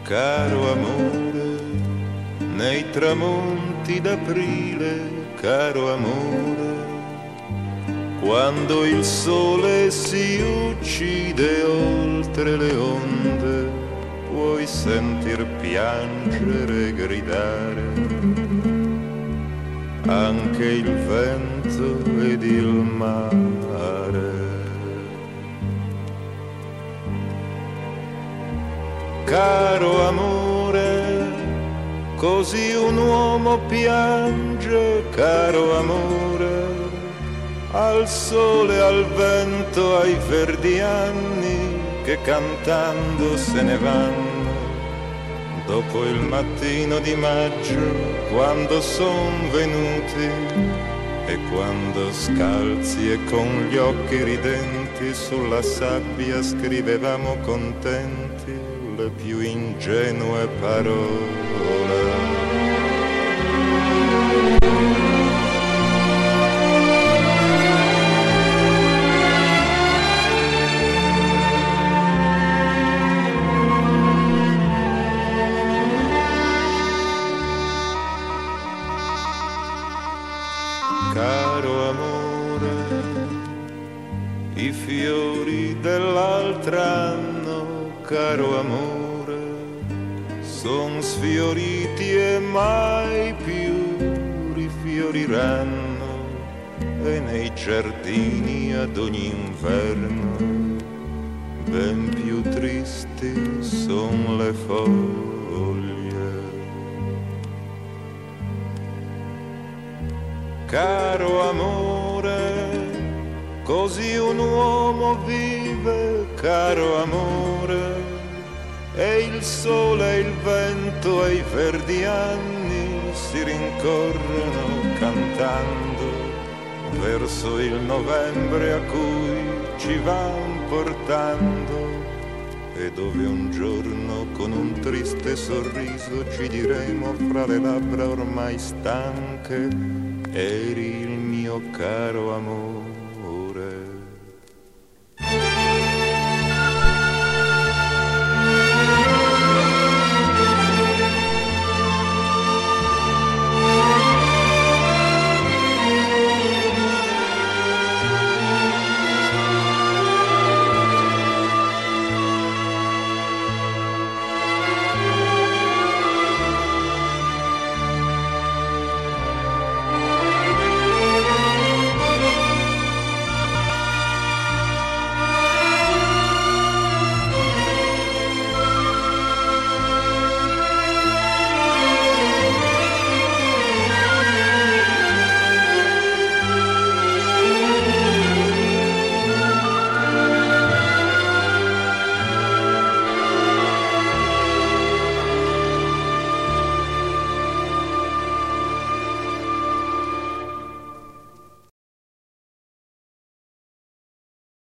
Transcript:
caro amore, nei tramonti d'aprile, caro amore, quando il sole si uccide oltre le onde, puoi sentir piangere e gridare anche il vento ed il mare. Caro amore, così un uomo piange, caro amore, al sole, al vento, ai verdi anni che cantando se ne vanno dopo il mattino di maggio, quando son venuti e quando scalzi e con gli occhi ridenti sulla sabbia scrivevamo contenti le più ingenue parole. Caro amore, i fiori dell'altro anno, caro amore, son sfioriti e mai più rifioriranno, e nei giardini ad ogni inverno ben più tristi son le foglie. Caro amore, così un uomo vive, caro amore, e il sole e il vento e i verdi anni si rincorrono cantando verso il novembre a cui ci van portando, e dove un giorno con un triste sorriso ci diremo fra le labbra ormai stanche: eri il mio caro amore.